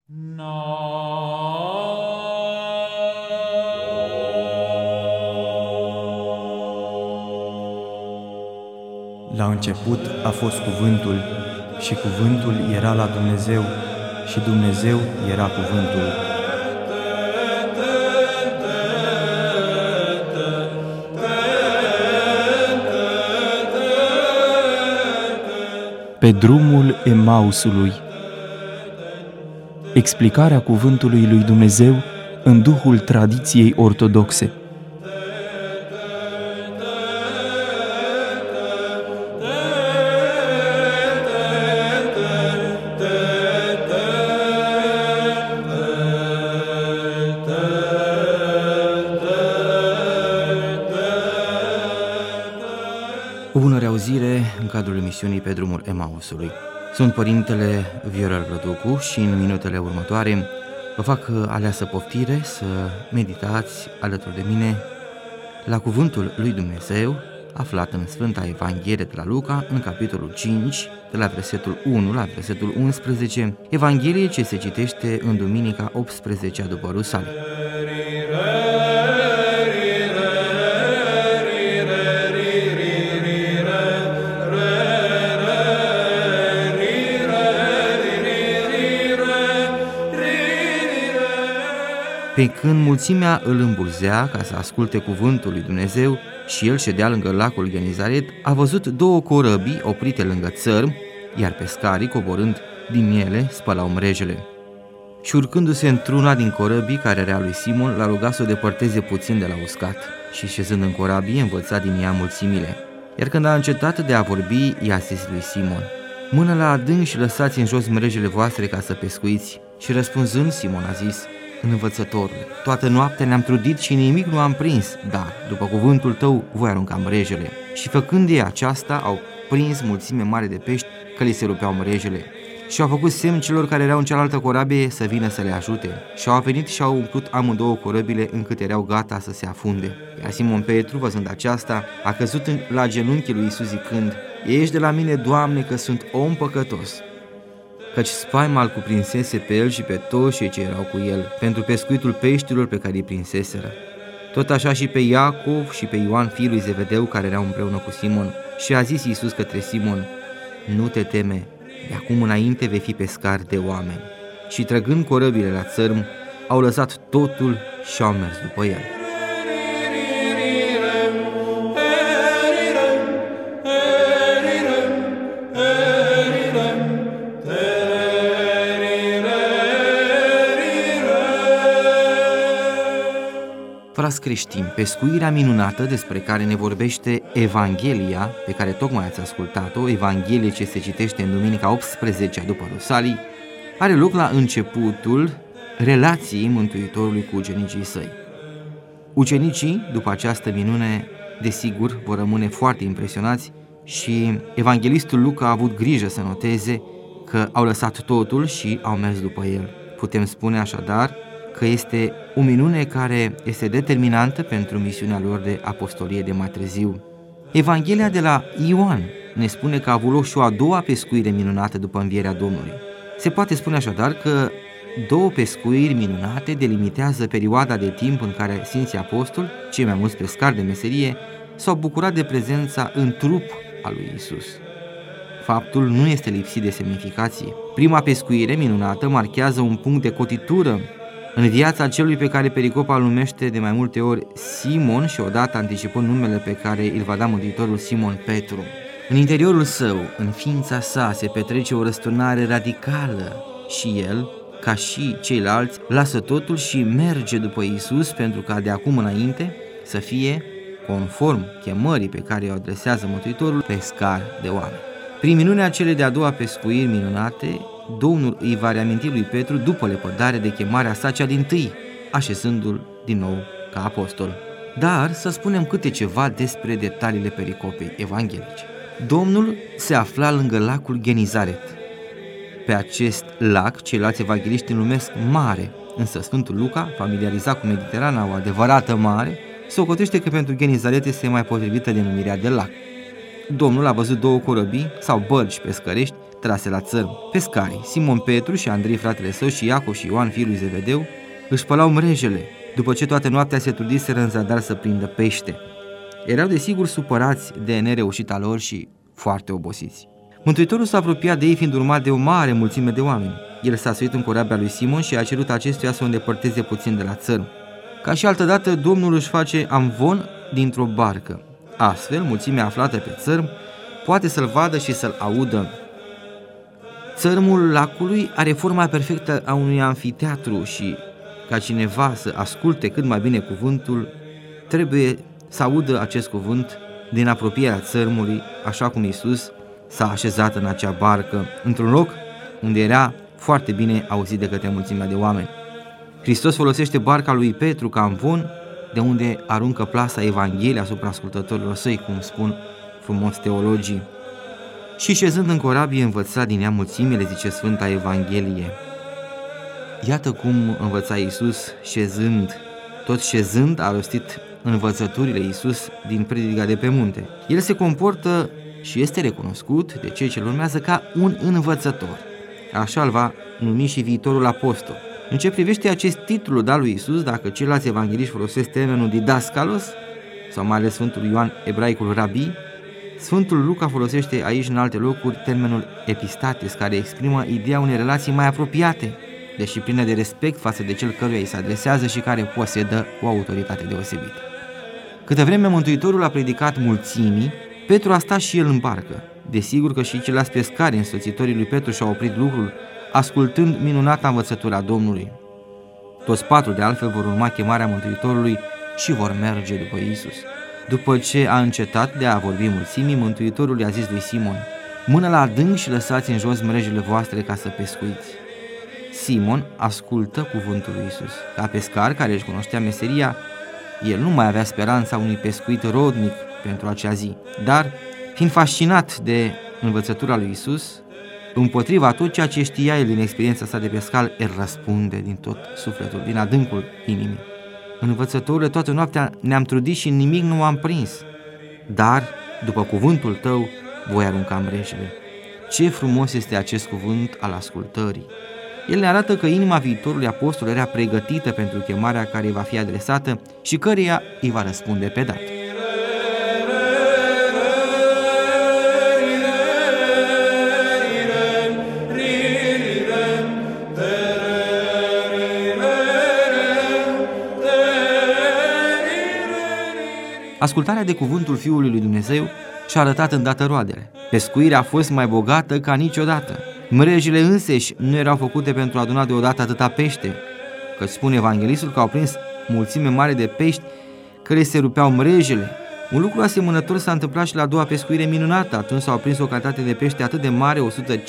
La început a fost Cuvântul și Cuvântul era la Dumnezeu și Dumnezeu era Cuvântul. Pe drumul Emausului. Explicarea cuvântului lui Dumnezeu în duhul tradiției ortodoxe. O bună reauzire în cadrul emisiunii Pe drumul Emausului. Sunt Părintele Viorel Răducu și în minutele următoare vă fac aleasă poftire să meditați alături de mine la cuvântul lui Dumnezeu aflat în Sfânta Evanghelie de la Luca, în capitolul 5, de la versetul 1 la versetul 11, Evanghelie ce se citește în duminica 18-a după Rusalii. Pe când mulțimea îl îmbulzea ca să asculte cuvântul lui Dumnezeu și el ședea lângă lacul Genizaret, a văzut două corăbii oprite lângă țărm, iar pescarii, coborând din ele, spălau mrejele. Și urcându-se într-una din corăbii care era lui Simon, l-a rugat să o depărteze puțin de la uscat și șezând în corabie învăța din ea mulțimile. Iar când a încetat de a vorbi, i-a zis lui Simon: "Mână la adânc și lăsați în jos mrejele voastre ca să pescuiți." Și răspunzând, Simon a zis: "Învățătorule, toată noaptea ne-am trudit și nimic nu am prins, dar, după cuvântul tău, voi arunca mrejele." Și făcând ei aceasta, au prins mulțime mare de pești, că li se rupeau mrejele. Și au făcut semn celor care erau în cealaltă corabie să vină să le ajute. Și au venit și au umplut amândouă corăbile încât erau gata să se afunde. Iar Simon Petru, văzând aceasta, a căzut la genunchii lui Iisus zicând: "Ieși de la mine, Doamne, că sunt om păcătos." Căci spaima îl cuprinsese pe el și pe toți cei ce erau cu el, pentru pescuitul peștilor pe care îi prinseseră. Tot așa și pe Iacov și pe Ioan, fiul lui Zevedeu, care erau împreună cu Simon. Și a zis Iisus către Simon: "Nu te teme, de acum înainte vei fi pescar de oameni." Și trăgând corăbile la țărm, au lăsat totul și au mers după el. Frați creștini, pescuirea minunată despre care ne vorbește Evanghelia, pe care tocmai ați ascultat-o, Evanghelie ce se citește în duminica 18-a după Rusalii, are loc la începutul relației Mântuitorului cu ucenicii săi. Ucenicii, după această minune, desigur, vor rămâne foarte impresionați și evanghelistul Luca a avut grijă să noteze că au lăsat totul și au mers după el. Putem spune așadar că este o minune care este determinantă pentru misiunea lor de apostolie de mai târziu. Evanghelia de la Ioan ne spune că a avut loc și o a doua pescuire minunată după învierea Domnului. Se poate spune așadar că două pescuiri minunate delimitează perioada de timp în care Sfinții Apostoli, cei mai mulți pescari de meserie, s-au bucurat de prezența în trup a lui Iisus. Faptul nu este lipsit de semnificație. Prima pescuire minunată marchează un punct de cotitură în viața celui pe care pericopa îl numește de mai multe ori Simon și odată anticipând numele pe care îl va da Mântuitorul, Simon Petru. În interiorul său, în ființa sa, se petrece o răsturnare radicală și el, ca și ceilalți, lasă totul și merge după Iisus pentru ca de acum înainte să fie, conform chemării pe care o adresează Mântuitorul, pescar de oameni. Prin minunea cele de-a doua pescuiri minunate, Domnul îi va reaminti lui Petru după lepădare de chemarea sa cea dintâi, așezându-l din nou ca apostol. Dar să spunem câte ceva despre detaliile pericopei evanghelice. Domnul se afla lângă lacul Genizaret. Pe acest lac, ceilalți evangheliști îl numesc mare, însă Sfântul Luca, familiarizat cu Mediterana, o adevărată mare, socotește că pentru Genizaret este mai potrivită denumirea de lac. Domnul a văzut două corăbii sau bărci pescărești trase la țărm. Pescarii, Simon Petru și Andrei fratele său și Iacov și Ioan fiul lui Zebedeu, își spălau mrejele, după ce toată noaptea se trudiseră în zadar să prindă pește. Erau desigur supărați de nereușita lor și foarte obosiți. Mântuitorul s-a apropiat de ei fiind urmat de o mare mulțime de oameni. El s-a suit în corabia lui Simon și a cerut acestuia să o îndepărteze puțin de la țărm. Ca și altădată, Domnul își face amvon dintr-o barcă. Astfel, mulțimea aflată pe țărm poate să-l vadă și să-l audă. Țărmul lacului are forma perfectă a unui amfiteatru și, ca cineva să asculte cât mai bine cuvântul, trebuie să audă acest cuvânt din apropierea țărmului, așa cum Iisus s-a așezat în acea barcă, într-un loc unde era foarte bine auzit de către mulțimea de oameni. Hristos folosește barca lui Petru ca amvon, de unde aruncă plasa Evangheliei asupra ascultătorilor săi, cum spun frumos teologii. Și șezând în corabie învăța din ea mulțimile, zice Sfânta Evanghelie. Iată cum învăța Iisus tot șezând a rostit învățăturile Iisus din predica de pe munte. El se comportă și este recunoscut de cei ce-l urmează ca un învățător. Așa îl va numi și viitorul apostol. În ce privește acest titlu dat lui Iisus, dacă ceilalți evangheliști folosesc termenul didaskalos, sau mai ales Sfântul Ioan, ebraicul rabi, Sfântul Luca folosește aici în alte locuri termenul epistates, care exprimă ideea unei relații mai apropiate, deși plină de respect față de cel căruia îi se adresează și care posedă o autoritate deosebită. Câtă vreme Mântuitorul a predicat mulțimii, Petru a stat și el în barcă. Desigur că și ceilalți pescari însoțitorii lui Petru și-au oprit lucrul, ascultând minunata învățătura Domnului. Toți patru de altfel vor urma chemarea Mântuitorului și vor merge după Iisus. După ce a încetat de a vorbi mulțimii, Mântuitorul i-a zis lui Simon: mână la adânc și lăsați în jos mrejele voastre ca să pescuiți. Simon ascultă cuvântul lui Iisus. Ca pescar care își cunoștea meseria, el nu mai avea speranța unui pescuit rodnic pentru acea zi, dar, fiind fascinat de învățătura lui Iisus, împotriva tot ceea ce știa el din experiența sa de pescar, el răspunde din tot sufletul, din adâncul inimii: învățătorule, toată noaptea ne-am trudit și nimic nu am prins, dar, după cuvântul tău, voi arunca mrejele. Ce frumos este acest cuvânt al ascultării! El ne arată că inima viitorului apostol era pregătită pentru chemarea care îi va fi adresată și căreia îi va răspunde pe dat. Ascultarea de cuvântul Fiului lui Dumnezeu și-a arătat îndată roadele. Pescuirea a fost mai bogată ca niciodată. Mrejele înseși nu erau făcute pentru a aduna deodată atâta pește, căci spune evanghelistul că au prins mulțime mare de pești care se rupeau mrejele. Un lucru asemănător s-a întâmplat și la a doua pescuire minunată. Atunci s-au prins o cantitate de pește atât de mare,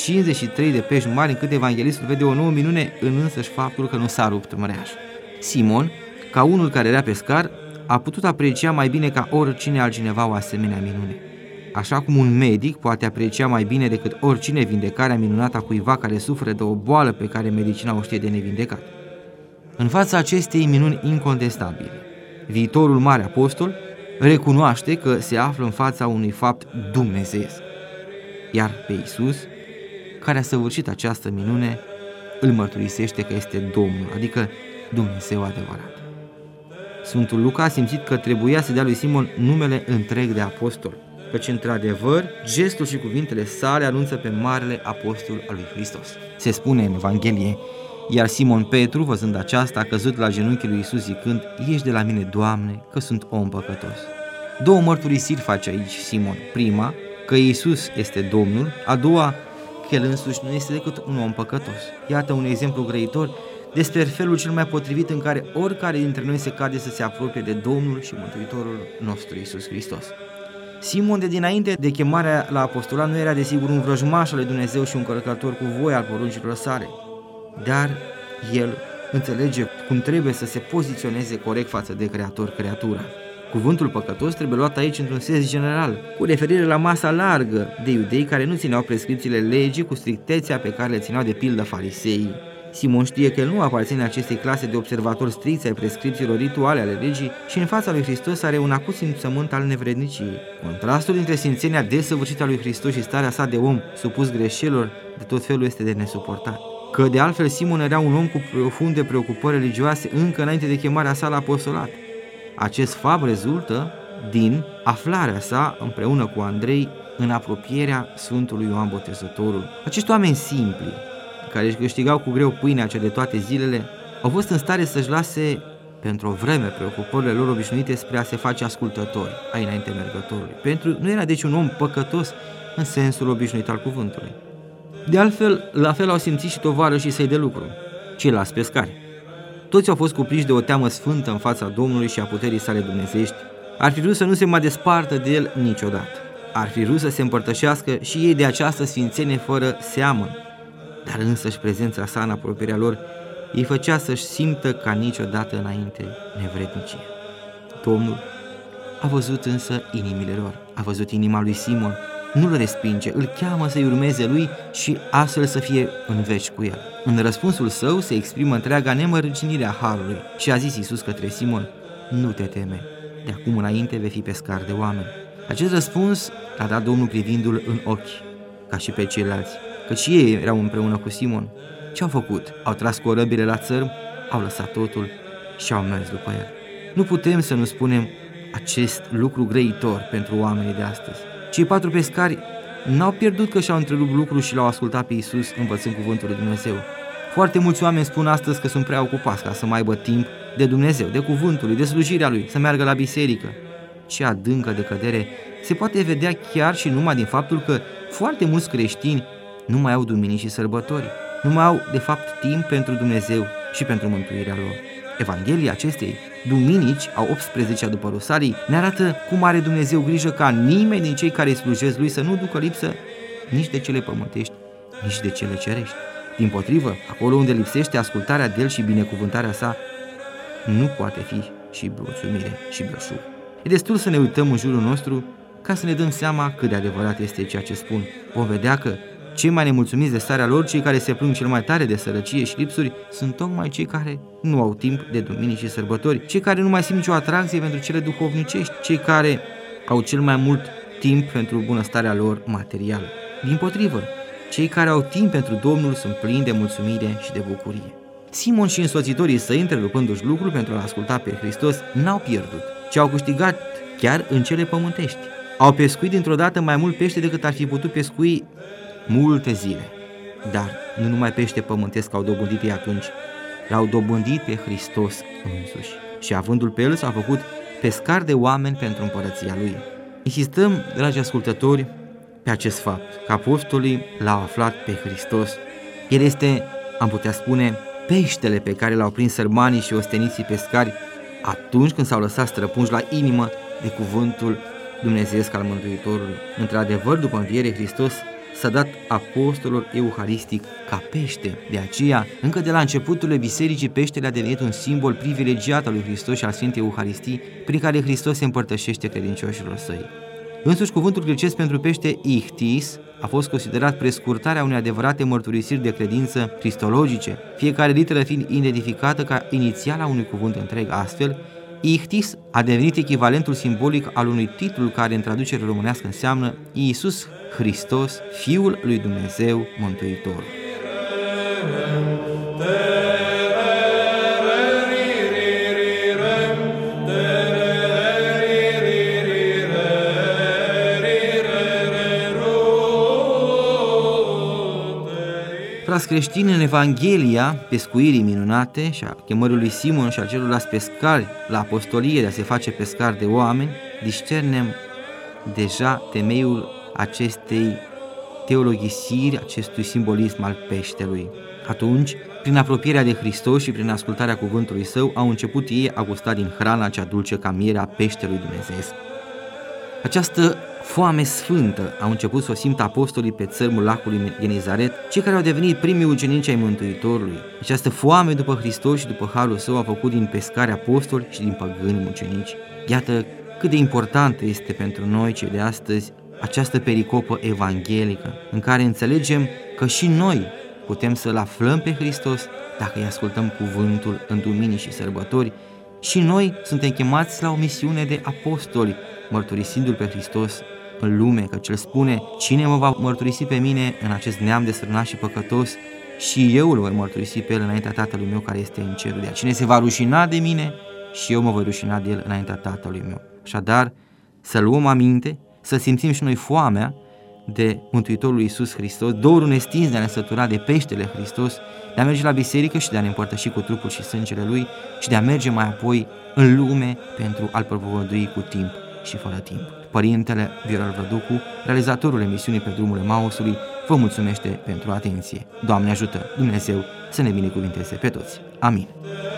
153 de pești mari, încât evanghelistul vede o nouă minune în însăși faptul că nu s-a rupt mreaja. Simon, ca unul care era pescar, a putut aprecia mai bine ca oricine altcineva o asemenea minune. Așa cum un medic poate aprecia mai bine decât oricine vindecarea minunată a cuiva care suferă de o boală pe care medicina o știe de nevindecat. În fața acestei minuni incontestabile, viitorul mare apostol recunoaște că se află în fața unui fapt dumnezeiesc, iar pe Iisus, care a săvârșit această minune, îl mărturisește că este Domnul, adică Dumnezeu adevărat. Sfântul Luca a simțit că trebuia să dea lui Simon numele întreg de apostol, căci într-adevăr gestul și cuvintele sale anunță pe marele apostol al lui Hristos. Se spune în Evanghelie: iar Simon Petru, văzând aceasta, a căzut la genunchii lui Iisus zicând: ieși de la mine, Doamne, că sunt om păcătos. Două mărturisiri face aici Simon. Prima, că Iisus este Domnul; a doua, că el însuși nu este decât un om păcătos. Iată un exemplu grăitor despre felul cel mai potrivit în care oricare dintre noi se cade să se apropie de Domnul și Mântuitorul nostru Iisus Hristos. Simon, de dinainte de chemarea la apostolat, nu era desigur un vrăjmaș al lui Dumnezeu și un călcător cu voie al poruncilor sale, dar el înțelege cum trebuie să se poziționeze corect față de creator-creatura. Cuvântul păcătos trebuie luat aici într-un sens general, cu referire la masa largă de iudei care nu țineau prescripțiile legii cu strictețea pe care le țineau de pildă fariseii, Simon știe că el nu aparține acestei clase de observatori stricți ai prescripțiilor rituale ale legii și în fața lui Hristos are un acut simțământ al nevredniciei. Contrastul dintre simțenia desăvârșită a lui Hristos și starea sa de om supus greșelilor de tot felul este de nesuportat. Că de altfel Simon era un om cu profunde preocupări religioase încă înainte de chemarea sa la apostolat. Acest fapt rezultă din aflarea sa împreună cu Andrei în apropierea Sfântului Ioan Botezătorul. Acești oameni simpli, care își câștigau cu greu pâinea cea de toate zilele, au fost în stare să-și lase pentru o vreme preocupările lor obișnuite spre a se face ascultători ai înainte mergătorului. Pentru nu era deci un om păcătos în sensul obișnuit al cuvântului. De altfel, la fel au simțit și tovarășii săi de lucru, ceilalți pescari. Toți au fost cuprinși de o teamă sfântă în fața Domnului și a puterii sale dumnezeiești. Ar fi vrut să nu se mai despartă de el niciodată. Ar fi vrut să se împărtășească și ei de această sfințenie fără seamă, dar însăși prezența sa în apropierea lor îi făcea să-și simtă ca niciodată înainte nevrednicie. Domnul a văzut însă inimile lor, a văzut inima lui Simon, nu-l respinge, îl cheamă să-i urmeze lui și astfel să fie în veci cu el. În răspunsul său se exprimă întreaga nemărginire a harului și a zis Iisus către Simon: nu te teme, de acum înainte vei fi pescar de oameni. Acest răspuns l-a dat Domnul privindu-l în ochi, ca și pe ceilalți, căci și ei erau împreună cu Simon. Ce au făcut? Au tras corăbile la țărm, au lăsat totul și au mers după el. Nu putem să nu spunem acest lucru grăitor pentru oamenii de astăzi. Cei 4 pescari n-au pierdut că și-au întrerupt lucrul și l-au ascultat pe Iisus învățând cuvântul lui Dumnezeu. Foarte mulți oameni spun astăzi că sunt prea ocupați ca să mai aibă timp de Dumnezeu, de cuvântul lui, de slujirea lui, să meargă la biserică. Ce adâncă decădere se poate vedea chiar și numai din faptul că foarte mulți creștini nu mai au duminici și sărbători, nu mai au de fapt timp pentru Dumnezeu și pentru mântuirea lor. Evanghelia acestei duminici, a 18-a după Rusalii, ne arată cum are Dumnezeu grijă ca nimeni din cei care îi slujesc lui să nu ducă lipsă nici de cele pământești, nici de cele cerești. Dimpotrivă, acolo unde lipsește ascultarea de el și binecuvântarea sa, nu poate fi și mulțumire și belșug. E destul să ne uităm în jurul nostru ca să ne dăm seama cât de adevărat este ceea ce spun. Vom vedea că cei mai nemulțumiți de starea lor, cei care se plâng cel mai tare de sărăcie și lipsuri, sunt tocmai cei care nu au timp de duminici și sărbători, cei care nu mai simt nicio atracție pentru cele duhovnicești, cei care au cel mai mult timp pentru bunăstarea lor materială. Dimpotrivă, cei care au timp pentru Domnul sunt plini de mulțumire și de bucurie. Simon și însoțitorii săi, întrerupându-și lucrul pentru a asculta pe Hristos, n-au pierdut, ci au câștigat chiar în cele pământești. Au pescuit dintr-o dată mai mult pește decât ar fi putut pescui multe zile. Dar nu numai pește pământesc au dobândit ei atunci, l-au dobândit pe Hristos însuși. Și avându-l pe el s-au făcut pescari de oameni pentru împărăția lui. Insistăm, dragi ascultători, pe acest fapt, că apostolii l-au aflat pe Hristos. El este, am putea spune, peștele pe care l-au prins sărmanii și osteniții pescari atunci când s-au lăsat străpunși la inimă de cuvântul dumnezeiesc al Mântuitorului. Într-adevăr, după înviere, Hristos s-a dat apostolilor euharistic ca pește. De aceea, încă de la începuturile bisericii, peștele a devenit un simbol privilegiat al lui Hristos și al Sfintei Euharistii, prin care Hristos se împărtășește credincioșilor săi. Însuși, cuvântul grecesc pentru pește, ichtis, a fost considerat prescurtarea unei adevărate mărturisiri de credință cristologice, fiecare literă fiind identificată ca inițiala unui cuvânt întreg. Astfel, ichtis a devenit echivalentul simbolic al unui titlu care în traducere românească înseamnă Iisus Hristos, Fiul lui Dumnezeu Mântuitor. Frați creștini, în Evanghelia pescuirii minunate și a chemării lui Simon și a celorlalți pescari la apostolie de a se face pescari de oameni, discernem deja temeiul acestei teologisiri, acestui simbolism al peștelui. Atunci, prin apropierea de Hristos și prin ascultarea cuvântului său, au început ei a gusta din hrana cea dulce ca mierea peștelui dumnezeiesc. Această foame sfântă au început să o simtă apostolii pe țărmul lacului Genizaret, cei care au devenit primii ucenici ai Mântuitorului. Această foame după Hristos și după harul său a făcut din pescari apostoli și din păgâni ucenici. Iată cât de importantă este pentru noi cei de astăzi această pericopă evanghelică, în care înțelegem că și noi putem să-L aflăm pe Hristos dacă îi ascultăm cuvântul în duminici și sărbători. Și noi suntem chemați la o misiune de apostoli, mărturisindu-L pe Hristos în lume, că Cel spune: cine mă va mărturisi pe mine în acest neam desfrânat și păcătos, și eu îl voi mărturisi pe el înaintea Tatălui meu care este în cerul. De cine se va rușina de mine, și eu mă voi rușina de el înaintea Tatălui meu. Așadar, să luăm aminte, să simțim și noi foamea de Mântuitorul Iisus Hristos, dorul nestins de a ne sătura de peștele Hristos, de a merge la biserică și de a ne împărtăși cu trupul și sângele Lui și de a merge mai apoi în lume pentru a-L propovădui cu timp și fără timp. Părintele Viorel Văducu, realizatorul emisiunii Pe drumul Emausului, vă mulțumește pentru atenție. Doamne ajută, Dumnezeu să ne binecuvinteze pe toți. Amin.